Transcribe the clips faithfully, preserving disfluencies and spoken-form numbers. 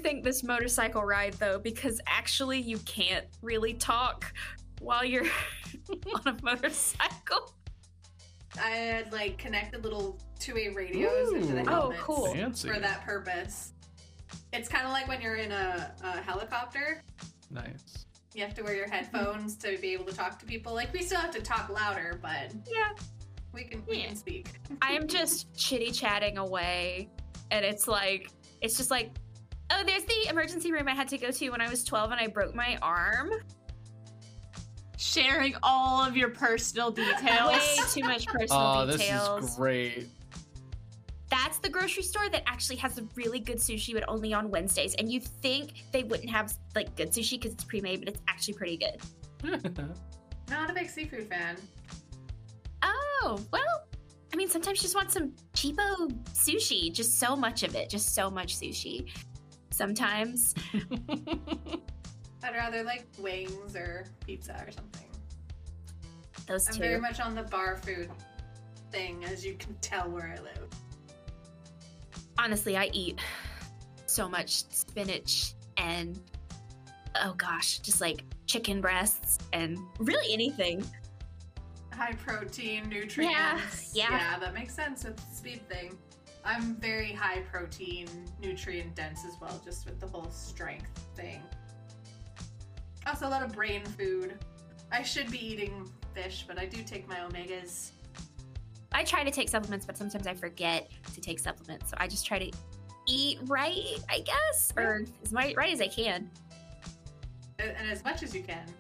think this motorcycle ride, though, because actually you can't really talk while you're on a motorcycle. I had, like, connected little two-way radios Ooh. into the Oh, helmets cool. Fancy. for that purpose. It's kind of like when you're in a, a helicopter. Nice. You have to wear your headphones to be able to talk to people. Like, we still have to talk louder, but Yeah. we can we Yeah. can speak. I am just chitty-chatting away, and it's like, it's just like, oh, there's the emergency room I had to go to when I was twelve and I broke my arm. Sharing all of your personal details. Way too much personal Oh, details. this is great. That's the grocery store that actually has a really good sushi, but only on Wednesdays. And you think they wouldn't have like good sushi because it's pre-made, but it's actually pretty good. Not a big seafood fan. Oh, well, I mean, sometimes you just want some cheapo sushi. Just so much of it. Just so much sushi. Sometimes. I'd rather like wings or pizza or something. Those I'm two. very much on the bar food thing, as you can tell where I live. Honestly, I eat so much spinach and, oh gosh, just like chicken breasts and really anything. High protein, nutrients. Yeah, yeah. Yeah, that makes sense with the speed thing. I'm very high protein, nutrient dense as well, just with the whole strength thing. Also, a lot of brain food. I should be eating fish, but I do take my omegas. I try to take supplements, but sometimes I forget to take supplements. So I just try to eat right, I guess, or as mi- right as I can. And, and as much as you can.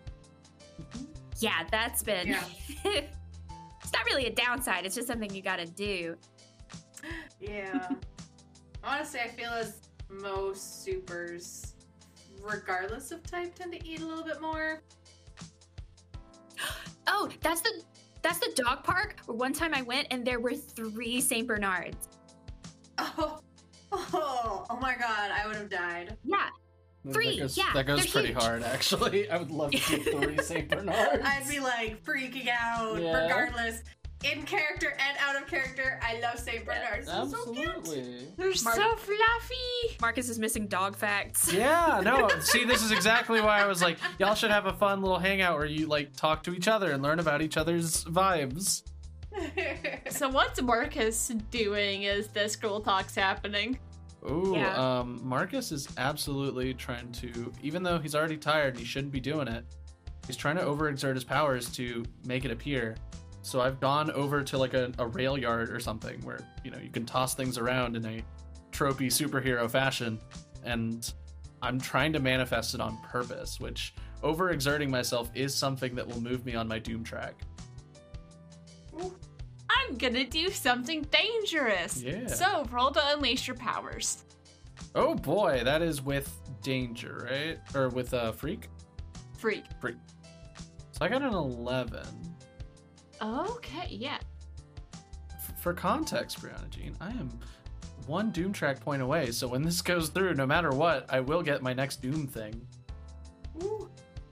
Yeah, that's been. Yeah. It's not really a downside. It's just something you got to do. Yeah. Honestly, I feel as most supers, regardless of type, tend to eat a little bit more. Oh, that's the that's the dog park where one time I went and there were three Saint Bernards. Oh, oh, oh my god, I would have died. Yeah. Three, That goes, yeah, that goes they're pretty huge. hard, actually. I would love to see three Saint Bernards. I'd be like freaking out, Yeah. regardless. In character and out of character, I love Saint Bernards. They're so cute. Absolutely. They're Mar- so fluffy. Marcus is missing dog facts. Yeah, no, see, this is exactly why I was like, y'all should have a fun little hangout where you, like, talk to each other and learn about each other's vibes. So what's Marcus doing as this girl talk's happening? Ooh, Yeah. um, Marcus is absolutely trying to, even though he's already tired and he shouldn't be doing it, he's trying to overexert his powers to make it appear. So I've gone over to like a, a rail yard or something where, you know, you can toss things around in a tropey superhero fashion, and I'm trying to manifest it on purpose, which overexerting myself is something that will move me on my doom track. I'm gonna do something dangerous. Yeah. So roll to unleash your powers. Oh boy, that is with danger, right? Or with a uh, freak? Freak. Freak. So I got an eleven. Okay, yeah. F- for context, Brianna Jean, I am one doom track point away, so when this goes through, no matter what, I will get my next doom thing. Ooh.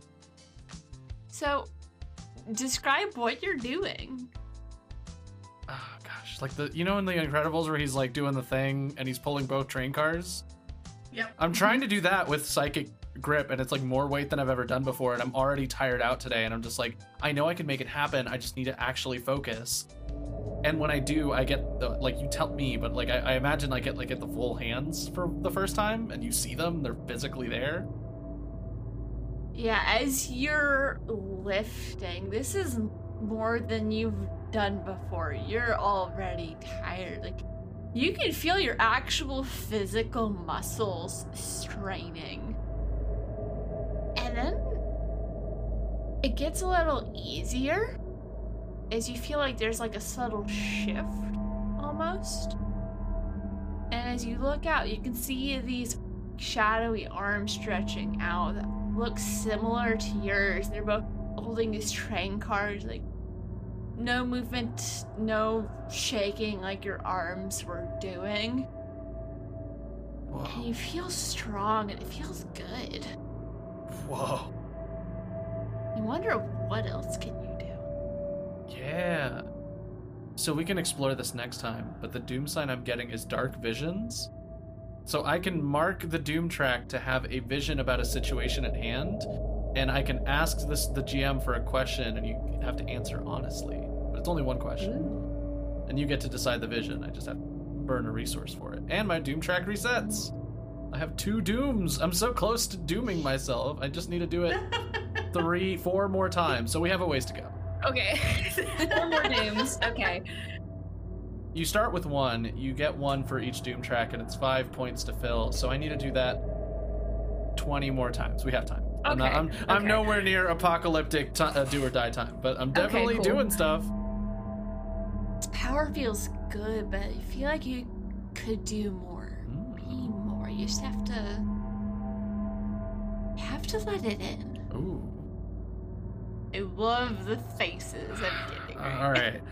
So, describe what you're doing. Oh gosh, like the you know in The Incredibles where he's like doing the thing and he's pulling both train cars? Yep. I'm trying to do that with psychic grip, and it's like more weight than I've ever done before, and I'm already tired out today, and I'm just like, I know I can make it happen, I just need to actually focus. And when I do, I get the, like, you tell me, but like I, I imagine I get like get the full hands for the first time, and you see them, they're physically there. Yeah, as you're lifting, this is more than you've done before. You're already tired. Like, you can feel your actual physical muscles straining. And then it gets a little easier as you feel like there's like a subtle shift almost. And as you look out, you can see these shadowy arms stretching out that look similar to yours. They're both holding these train cars, like no movement, no shaking like your arms were doing. Whoa. And you feel strong and it feels good. Whoa. You wonder what else can you do? Yeah. So we can explore this next time, but the doom sign I'm getting is dark visions. So I can mark the doom track to have a vision about a situation at hand, and I can ask this the G M for a question, and you have to answer honestly. But it's only one question. Ooh. And you get to decide the vision. I just have to burn a resource for it. And my doom track resets. I have two dooms. I'm so close to dooming myself. I just need to do it three, four more times. So we have a ways to go. Okay. Four more dooms. Okay. You start with one, you get one for each doom track, and it's five points to fill. So I need to do that twenty more times. We have time. I'm, not, Okay, I'm, I'm okay. nowhere near apocalyptic t- uh, do or die time, but I'm definitely cool. doing stuff. This power feels good, but I feel like you could do more. Mm. Be more. You just have to. You have to let it in. Ooh. I love the faces I'm getting right All right.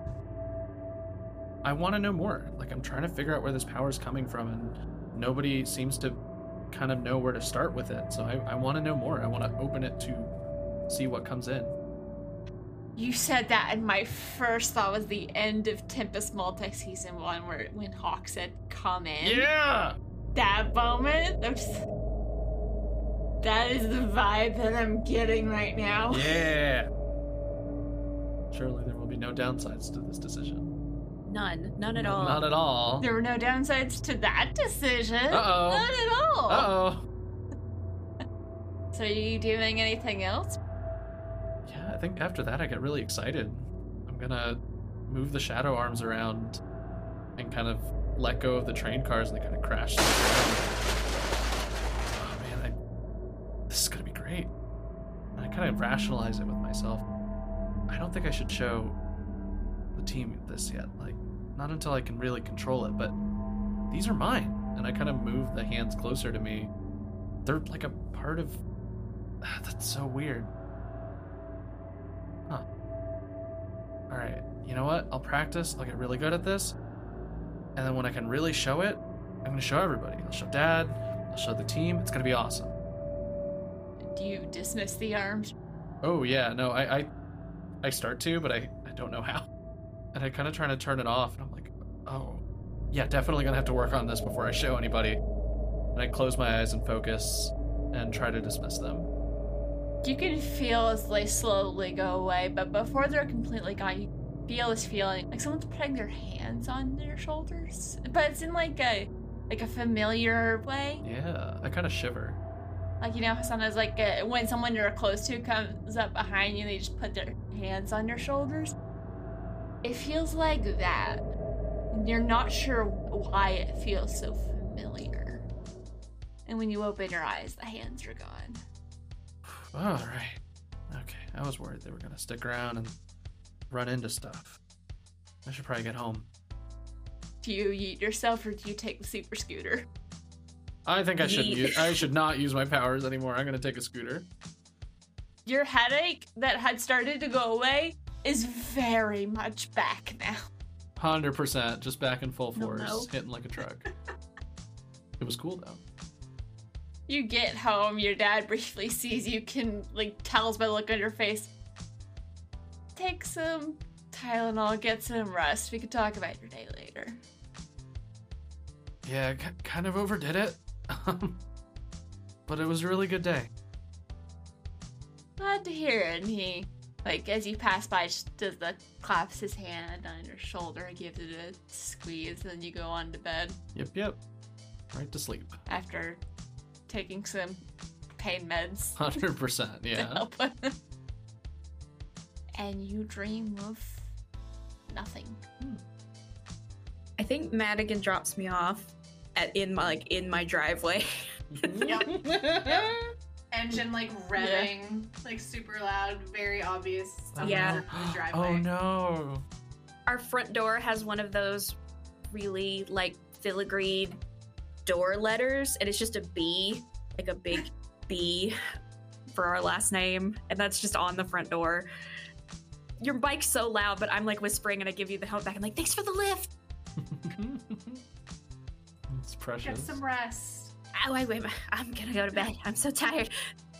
I want to know more. Like, I'm trying to figure out where this power is coming from, and nobody seems to kind of know where to start with it. So I, I want to know more. I want to open it to see what comes in. You said that, and my first thought was the end of Tempest Multi Season one, where when Hawk said, "Come in." Yeah! That moment, I'm just. That is the vibe that I'm getting right now. Yeah! Surely there will be no downsides to this decision. None. None at all. Not at all. There were no downsides to that decision. Uh-oh. Not at all. Uh-oh. So, are you doing anything else? Yeah, I think after that I get really excited. I'm gonna move the shadow arms around and kind of let go of the train cars, and they kind of crash to the ground. Oh man, I, this is gonna be great. And I kind of rationalize it with myself. I don't think I should show the team this yet. Like, not until I can really control it, but these are mine. And I kind of move the hands closer to me. They're like a part of... That's so weird. Huh. Alright, you know what? I'll practice, I'll get really good at this, and then when I can really show it, I'm gonna show everybody. I'll show Dad, I'll show the team, it's gonna be awesome. Do you dismiss the arms? Oh yeah, no, I I, I start to, but I, I don't know how. And I kind of trying to turn it off, and I'm like, oh, yeah, definitely gonna have to work on this before I show anybody. And I close my eyes and focus, and try to dismiss them. You can feel as they slowly go away, but before they're completely gone, you feel this feeling like someone's putting their hands on their shoulders, but it's in like a like a familiar way. Yeah, I kind of shiver. Like, you know, how sometimes like uh, when someone you're close to comes up behind you, they just put their hands on your shoulders. It feels like that, and you're not sure why it feels so familiar. And when you open your eyes, the hands are gone. All right. Okay, I was worried they were gonna stick around and run into stuff. I should probably get home. Do you yeet yourself, or do you take the super scooter? I think I should Yeet. use, I should not use my powers anymore. I'm gonna take a scooter. Your headache that had started to go away is very much back now. one hundred percent, just back in full No, force, no. hitting like a truck. It was cool though. You get home, your dad briefly sees you, can, like, tells by the look on your face. Take some Tylenol, get some rest. We could talk about your day later. Yeah, k- kind of overdid it. But it was a really good day. Glad to hear it. And he, like, as you pass by, just does the claps his hand on your shoulder, gives it a squeeze, and then you go on to bed Yep, yep. Right to sleep. after taking some pain meds one hundred percent, to yeah. help. And you dream of nothing. I think Madigan drops me off at in my like in my driveway. Engine like revving, like super loud, very obvious. someone Yeah. in the driveway. Oh no. Our front door has one of those really like filigreed door letters, and it's just a B, like a big B for our last name, and that's just on the front door. Your bike's so loud, but I'm like whispering, and I give you the help back. I'm like, thanks for the lift. It's precious. Get some rest. Oh, wait, wait, I'm gonna go to bed. I'm so tired.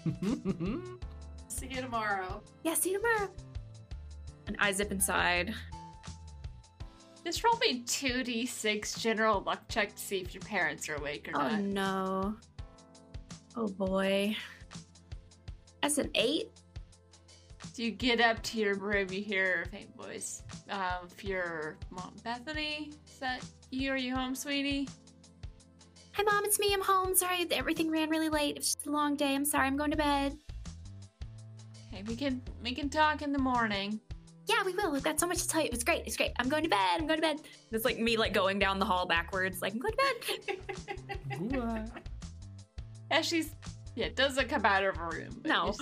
See you tomorrow. Yeah, see you tomorrow. And I zip inside. Just roll me two d six general luck check to see if your parents are awake or Oh not. no. Oh boy. That's an eight? So you get up to your room, you hear a faint voice of your mom, Bethany. Is that you? Are you home, sweetie? Hi Mom, it's me, I'm home. Sorry, everything ran really late. It was just a long day. I'm sorry, I'm going to bed. Okay, we can we can talk in the morning. Yeah, we will. We've got so much to tell you. It was great. It's great. I'm going to bed. I'm going to bed. It's like me like going down the hall backwards, like I'm going to bed. Ooh, uh, Yeah, she's yeah, doesn't come out of her room. but No. just-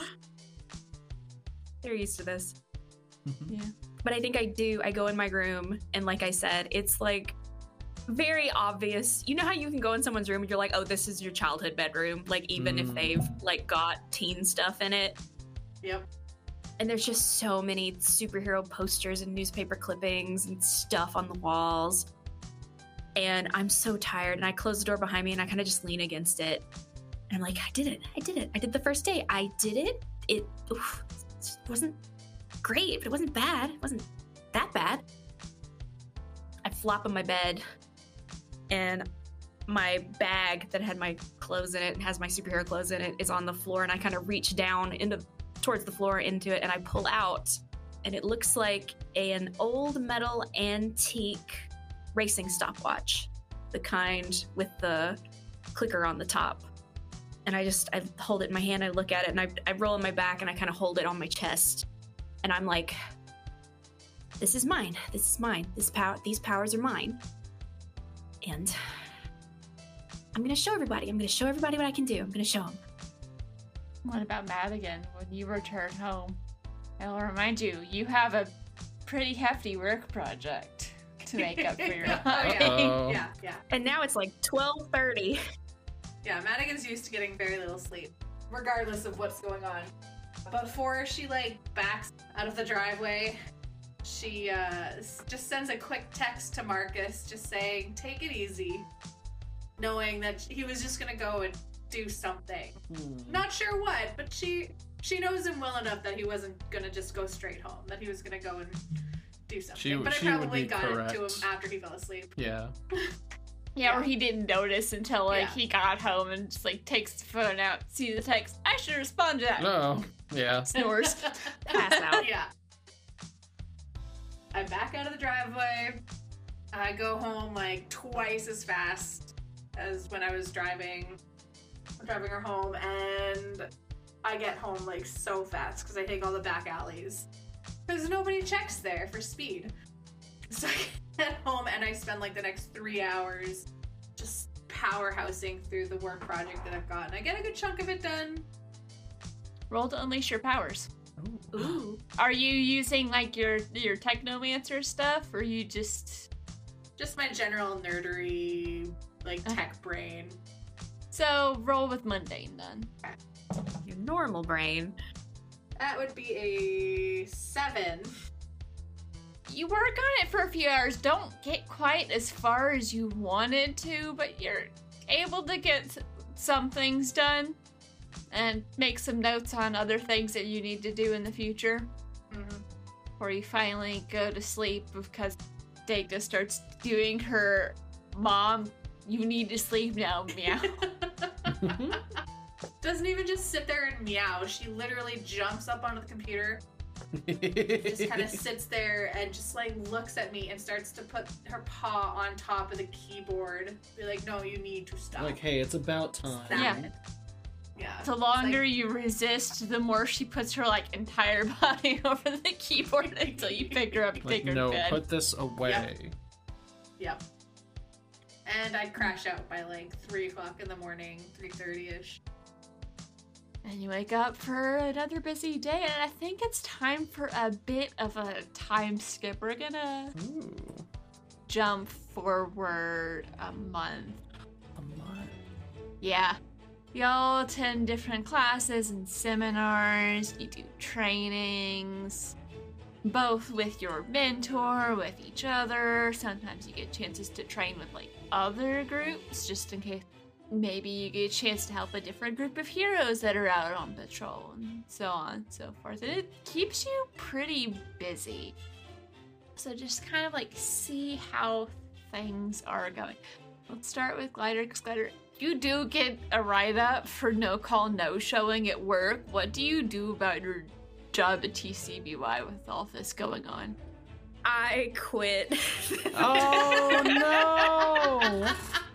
They're used to this. yeah. But I think I do. I go in my room, and like I said, it's like very obvious. You know how you can go in someone's room and you're like, oh, this is your childhood bedroom, like even if Mm. they've like got teen stuff in it. Yep. And there's just so many superhero posters and newspaper clippings and stuff on the walls. And I'm so tired, and I close the door behind me and I kind of just lean against it. And I'm like, I did it. I did it. I did the first day. I did it. It, oof, it wasn't great, but it wasn't bad. It wasn't that bad. I flop on my bed, and my bag that had my clothes in it and has my superhero clothes in it is on the floor, and I kind of reach down into towards the floor into it, and I pull out, and it looks like an old metal antique racing stopwatch, the kind with the clicker on the top. And I just I hold it in my hand, I look at it, and I, I roll on my back, and I kind of hold it on my chest, and I'm like, this is mine. This is mine. This power. These powers are mine. And I'm gonna show everybody. I'm gonna show everybody what I can do. I'm gonna show them. What about Madigan? When you return home, I'll remind you, you have a pretty hefty work project to make up for your Oh, holiday. yeah. Uh-oh. yeah, yeah. And now it's like twelve thirty. Yeah, Madigan's used to getting very little sleep, regardless of what's going on. Before she like backs out of the driveway, she uh, s- just sends a quick text to Marcus, just saying, "Take it easy," knowing that he was just gonna go and do something. hmm. Not sure what, but she she knows him well enough that he wasn't gonna just go straight home. That he was gonna go and do something. She- but I she would probably be got it to him correct. after he fell asleep. Yeah. Yeah, or Yeah. he didn't notice until like Yeah. he got home and just like takes the phone out, sees the text. I should respond to that. No. Yeah. Snores. Pass out. Yeah. I back out of the driveway. I go home like twice as fast as when I was driving driving her home, and I get home like so fast because I take all the back alleys because nobody checks there for speed. So I get home and I spend like the next three hours just powerhousing through the work project that I've got, and I get a good chunk of it done. Roll to unleash your powers. Ooh. Ooh. Are you using like your your technomancer stuff, or you just Just my general nerdery, like Uh. tech brain. so roll with mundane then? Your normal brain. That would be a seven. You work on it for a few hours, don't get quite as far as you wanted to, but you're able to get s- some things done and make some notes on other things that you need to do in the future. Mhm. Or you finally go to sleep because Dagda starts doing her mom, you need to sleep now, meow. Doesn't even just sit there and meow. She literally jumps up onto the computer, just kind of sits there and just like looks at me and starts to put her paw on top of the keyboard. Be like, no, you need to stop. Like, hey, it's about time. Stop Yeah. it. Yeah. The longer you resist, the more she puts her like entire body over the keyboard until you pick her up and Like, take her no, to bed. put this away. Yep. And I crash out by like three o'clock in the morning, three thirty ish. And you wake up for another busy day, and I think it's time for a bit of a time skip. We're gonna Ooh. jump forward a month. A month. Yeah. Y'all attend different classes and seminars, you do trainings, both with your mentor, with each other. Sometimes you get chances to train with like other groups, just in case maybe you get a chance to help a different group of heroes that are out on patrol, and so on and so forth. And it keeps you pretty busy. So just kind of like see how things are going. Let's start with Glider, because Glider, you do get a write-up for no call, no showing at work. What do you do about your job at T C B Y with all this going on? I quit. Oh no!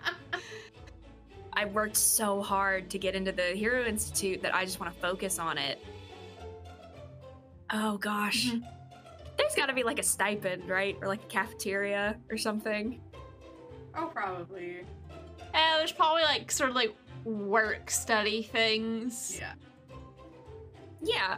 I worked so hard to get into the Hero Institute that I just want to focus on it. Oh gosh. Mhm. There's got to be like a stipend, right? Or like a cafeteria or something. Oh, probably. Uh, there's probably like sort of like work study things. Yeah. Yeah.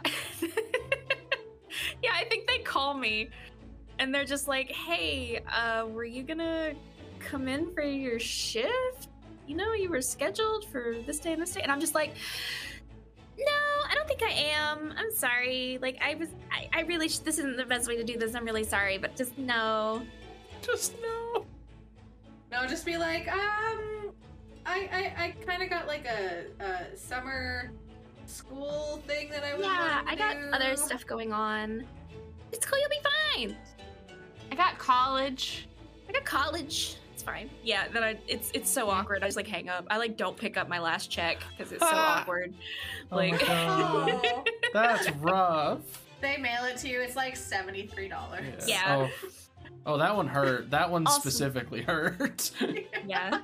Yeah, I think they call me and they're just like, hey, uh, were you gonna come in for your shift? You know, you were scheduled for this day and this day. And I'm just like, no, I don't think I am. I'm sorry. Like, I was, I, I really, sh- this isn't the best way to do this. I'm really sorry, but just no. Just no. No, just be like, um, I I, I kind of got like a, a summer school thing that I was Yeah, wanting I to got do. other stuff going on. It's cool, you'll be fine. I got college. I got college. It's fine. Yeah, then I it's it's so awkward. I just like hang up. I like don't pick up my last check because it's so Ah. awkward. Oh Like my god. Oh, That's rough. they mail it to you. It's like seventy-three dollars. Yeah. Oh. Oh, that one hurt. That one Also- specifically hurt. yeah.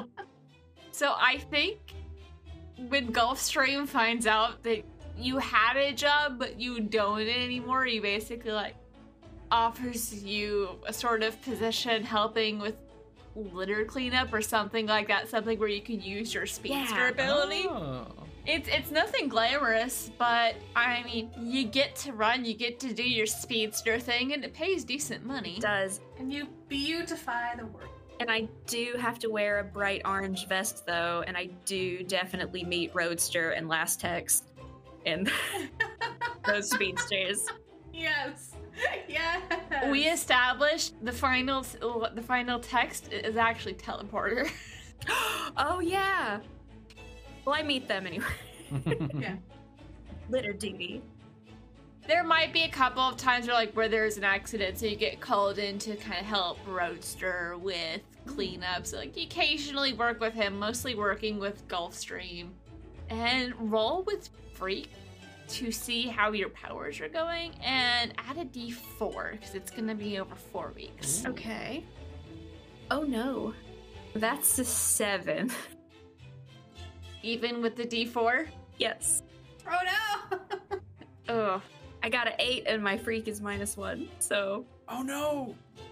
So I think when Gulfstream finds out that you had a job but you don't anymore, he basically like offers you a sort of position helping with litter cleanup or something like that, something where you can use your speedster Yeah. ability. Oh. It's it's nothing glamorous, but I mean, you get to run, you get to do your speedster thing, and it pays decent money. It does. And you beautify the world. And I do have to wear a bright orange vest though, and I do definitely meet Roadster and Last Text in those speedsters. Yes. Yes. We established the final the final text is actually teleporter. Oh yeah. Well, I meet them anyway. Yeah. Litter duty. There might be a couple of times where like where there's an accident, so you get called in to kind of help Roadster with cleanups. Like you occasionally work with him, mostly working with Gulfstream, and roll with Freak to see how your powers are going, and add a D four because it's gonna be over four weeks. Okay. Oh no. That's a seven. Even with the D four. Yes. Oh no. Ugh. I got an eight and my freak is minus one, so Oh no.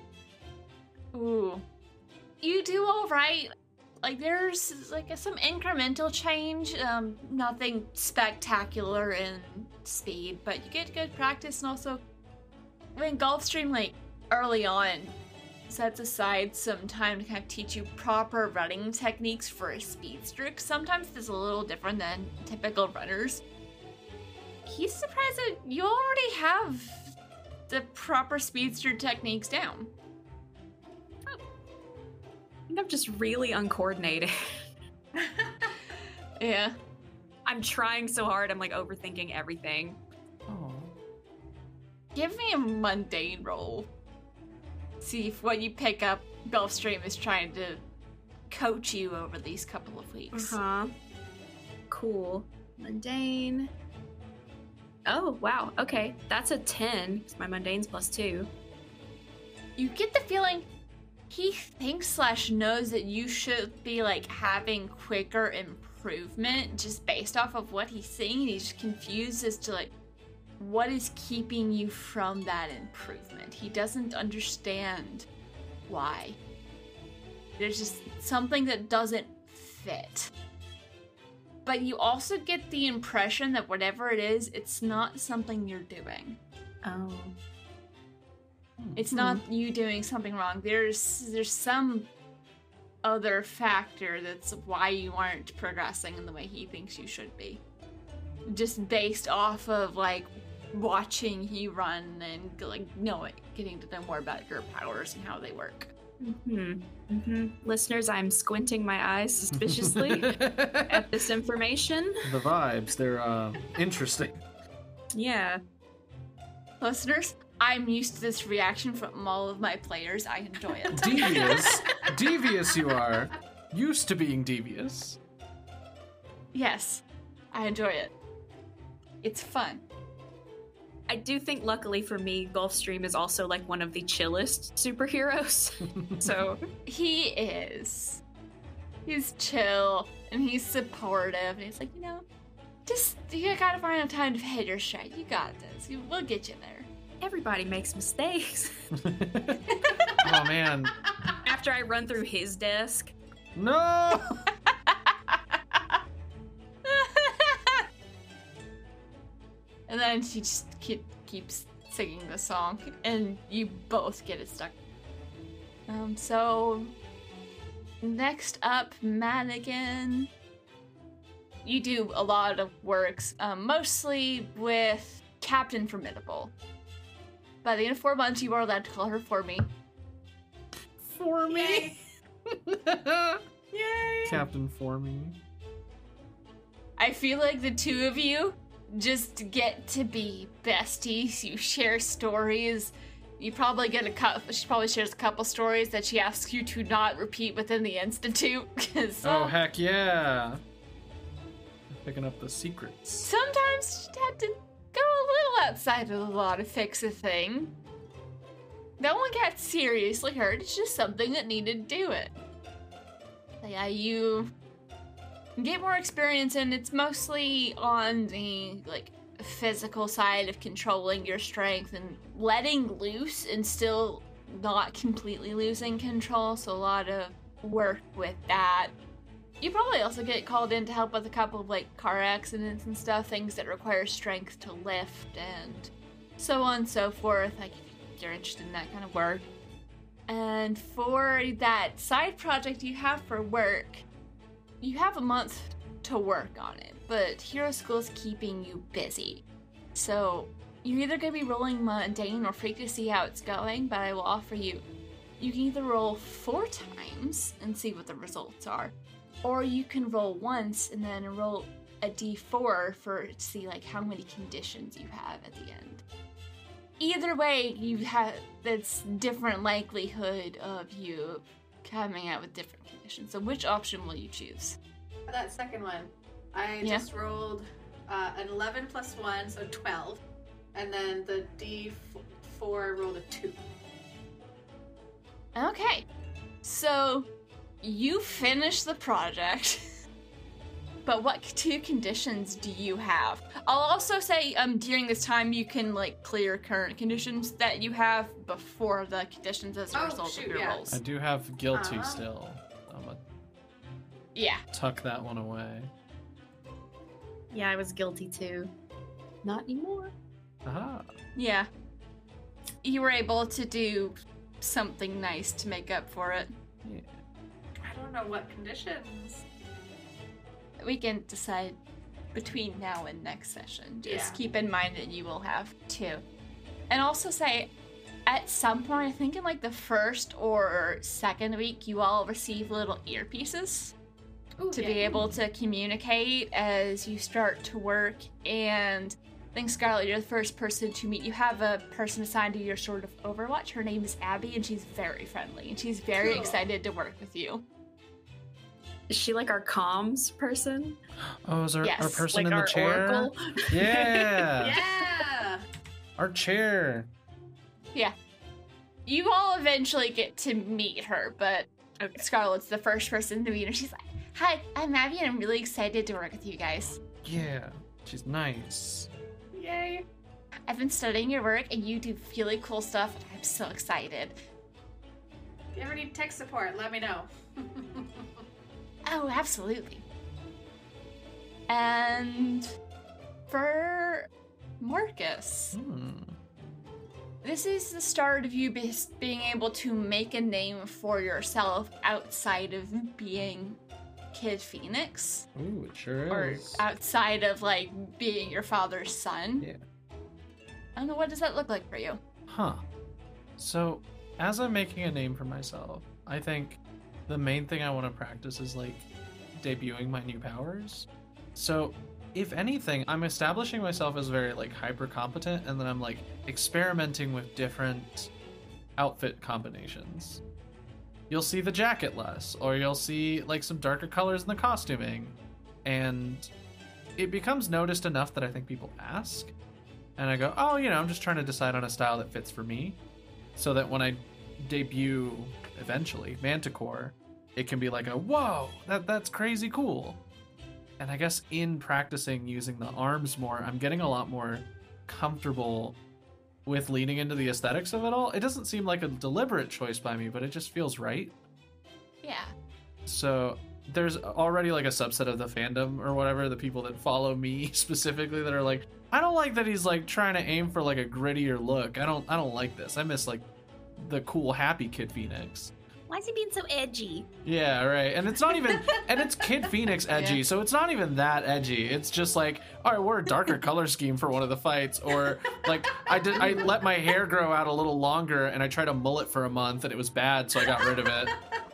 Ooh. You do all right. Like there's like a, some incremental change, um, nothing spectacular in speed, but you get good practice, and also when Gulfstream like early on sets aside some time to kind of teach you proper running techniques for a speedster. 'Cause sometimes it's a little different than typical runners. He's surprised that you already have the proper speedster techniques down. I think I'm just really uncoordinated. Yeah. I'm trying so hard, I'm like overthinking everything. Oh. Give me a mundane roll. See if what you pick up, Gulfstream is trying to coach you over these couple of weeks. Uh-huh. Cool. Mundane. Oh, wow. Okay. That's a ten. 'Cause my mundane's plus two. You get the feeling he thinks slash knows that you should be like having quicker improvement just based off of what he's seeing. He's just confused as to like what is keeping you from that improvement. He doesn't understand why. There's just something that doesn't fit. But you also get the impression that whatever it is, it's not something you're doing. Oh. It's not you doing something wrong. There's there's some other factor that's why you aren't progressing in the way he thinks you should be. Just based off of like watching you run and like knowing, getting to know more about your powers and how they work. Hmm. Mm-hmm. Listeners, I'm squinting my eyes suspiciously at this information. The vibes, they're uh interesting. Yeah. Listeners, I'm used to this reaction from all of my players. I enjoy it. Devious. Devious you are. Used to being devious. Yes, I enjoy it. It's fun. I do think, luckily for me, Gulfstream is also like one of the chillest superheroes. So He is. He's chill and he's supportive, and he's like, you know, just you gotta find a time to hit your stride. You got this. You, we'll get you there. everybody makes mistakes. Oh man. After I run through his desk, No. And then she just keep, keeps singing the song, and you both get it stuck. Um, so next up, Madigan. You do a lot of works, um, mostly with Captain Formidable. By the end of four months, you are allowed to call her for me. For me. Yay! Captain for me. I feel like the two of you just get to be besties. You share stories. You probably get a couple. She probably shares a couple stories that she asks you to not repeat within the institute. Cause, Oh uh, heck yeah. Picking up the secrets. sometimes you had to go a little outside of the law to fix a thing. No one got seriously hurt. It's just something that needed to do it. Yeah, you get more experience, and it's mostly on the like physical side of controlling your strength and letting loose and still not completely losing control. So a lot of work with that. You probably also get called in to help with a couple of like car accidents and stuff, things that require strength to lift and so on and so forth. Like if you're interested in that kind of work. And for that side project you have for work, you have a month to work on it, but Hero School is keeping you busy. So you're either going to be rolling mundane or freak to see how it's going, but I will offer you, you can either roll four times and see what the results are, or you can roll once and then roll a d four for to see like how many conditions you have at the end. Either way, you have that's different likelihood of you coming out with different conditions. So which option will you choose? For that second one, I Yeah. just rolled uh, an eleven plus one, so twelve. And then the D four rolled a two. Okay. So you finish the project. But what two conditions do you have? I'll also say um during this time you can like clear current conditions that you have before the conditions as a Oh, result shoot, of your yeah. rolls. I do have guilty Uh-huh. still. I'm gonna Yeah. tuck that one away. yeah, I was guilty too. Not anymore. Aha. Yeah. You were able to do something nice to make up for it. Yeah. I don't know what conditions. We can decide between now and next session. Just Yeah. keep in mind that you will have two. And also say, at some point, I think in like the first or second week, you all receive little earpieces Ooh, to yeah. be able to communicate as you start to work. And I think, Scarlett, you're the first person to meet. You have a person assigned to your sort of Overwatch. Her name is Abby, and she's very friendly, and she's very Cool. excited to work with you. Is she like our comms person? Oh, is our, Yes, our person Like in the our chair? oracle? Yeah. Yeah! Our chair. You all eventually get to meet her, but Okay. Scarlett's the first person to meet her. She's like, "Hi, I'm Abby, and I'm really excited to work with you guys. Yeah. She's nice. Yay! I've been studying your work, and you do really cool stuff, and I'm so excited." If you ever need tech support, let me know. Oh, absolutely. And for Marcus, Hmm. this is the start of you be- being able to make a name for yourself outside of being Kid Phoenix, Ooh, it sure or is. outside of like being your father's son. Yeah. I don't know, what does that look like for you? Huh. So, as I'm making a name for myself, I think the main thing I want to practice is like debuting my new powers. So, if anything, I'm establishing myself as very like hyper competent, and then I'm like experimenting with different outfit combinations. You'll see the jacket less, or you'll see like some darker colors in the costuming, and it becomes noticed enough that I think people ask, and I go, oh, you know, I'm just trying to decide on a style that fits for me, so that when I debut eventually Manticore, it can be like a whoa, that that's crazy cool. And I guess in practicing using the arms more, I'm getting a lot more comfortable with leaning into the aesthetics of it all. It doesn't seem like a deliberate choice by me, but it just feels right. Yeah. So there's already like a subset of the fandom or whatever, the people that follow me specifically, that are like, I don't like that he's like trying to aim for like a grittier look. I don't I don't like this. I miss like the cool happy Kid Phoenix. Why is he being so edgy? Yeah, right. And it's not even, and it's Kid Phoenix edgy, Yeah. so it's not even that edgy. It's just like, all right, we're a darker color scheme for one of the fights, or like I did, I let my hair grow out a little longer, and I tried a mullet for a month, and it was bad, so I got rid of it.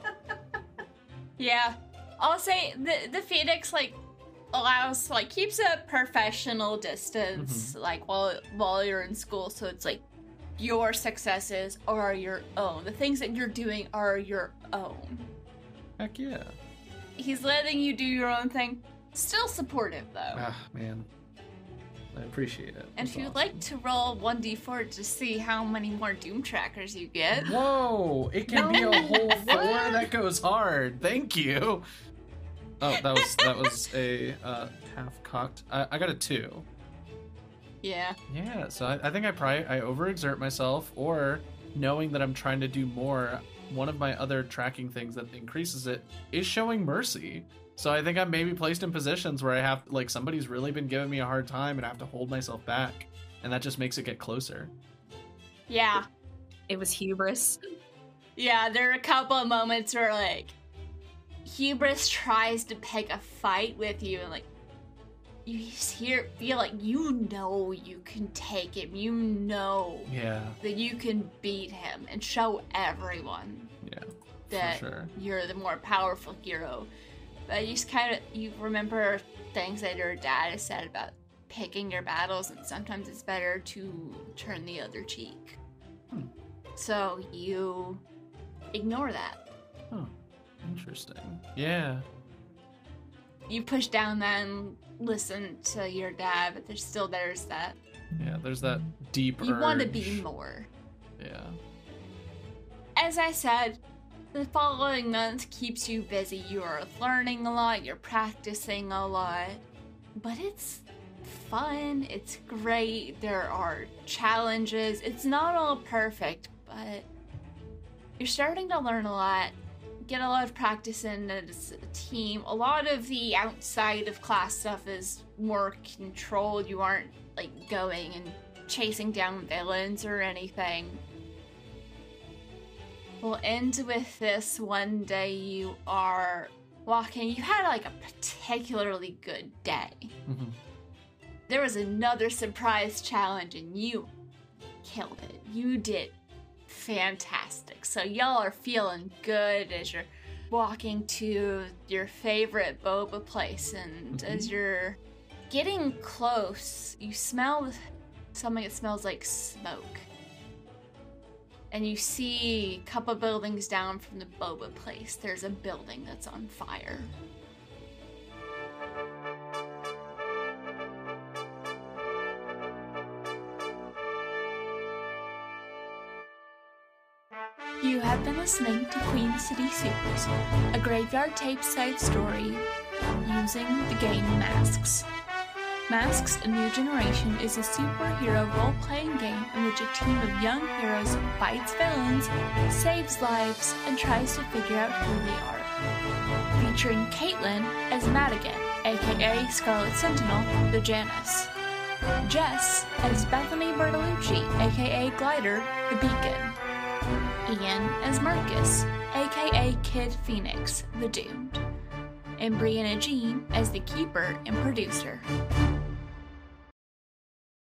Yeah. I'll say the the Phoenix like allows like keeps a professional distance like while while you're in school, so it's like your successes are your own. The things that you're doing are your own. Heck yeah. He's letting you do your own thing. Still supportive though. Ah, man. I appreciate it. And That's if you'd awesome. like to roll one d four to see how many more Doom trackers you get. Whoa! It can be a whole four? That goes hard. Thank you. Oh, that was that was a uh, half cocked. I, I got a two. Yeah. Yeah, so I, I think I probably I overexert myself, or knowing that I'm trying to do more. One of my other tracking things that increases it is showing mercy. So I think I'm maybe placed in positions where I have like somebody's really been giving me a hard time, and I have to hold myself back, and that just makes it get closer. Yeah. It was hubris. Yeah, there are a couple of moments where like Hubris tries to pick a fight with you, and like you hear feel like you know you can take him, you know Yeah, that you can beat him and show everyone yeah, that for sure. you're the more powerful hero. But you just kind of you remember things that your dad has said about picking your battles, and sometimes it's better to turn the other cheek. Hmm. So you ignore that. Huh. Interesting. Yeah. You push down that and listen to your dad, but there's still there's that Yeah, there's that deep you want to urge. be more. Yeah. As I said, the following month keeps you busy. You are learning a lot, you're practicing a lot, but it's fun, it's great. There are challenges. It's not all perfect, but you're starting to learn a lot. Get a lot of practice in as a team. A lot of the outside of class stuff is more controlled. You aren't like going and chasing down villains or anything. We'll end with this. One day you are walking. You had like a particularly good day. Mm-hmm. There was another surprise challenge and you killed it. You did fantastic. So y'all are feeling good as you're walking to your favorite boba place, and Mhm. as you're getting close, you smell something that smells like smoke. And you see a couple buildings down from the boba place. There's a building that's on fire. You have been listening to Queen City Supers, a graveyard tape-style story using the game Masks. Masks: A New Generation is a superhero role-playing game in which a team of young heroes fights villains, saves lives, and tries to figure out who they are. Featuring Caitlin as Madigan, aka Scarlet Sentinel, the Janus. Jess as Bethany Bertolucci, aka Glider, the Beacon. Ian as Marcus, aka Kid Phoenix, the Doomed. And Brianna Jean as the Keeper and Producer.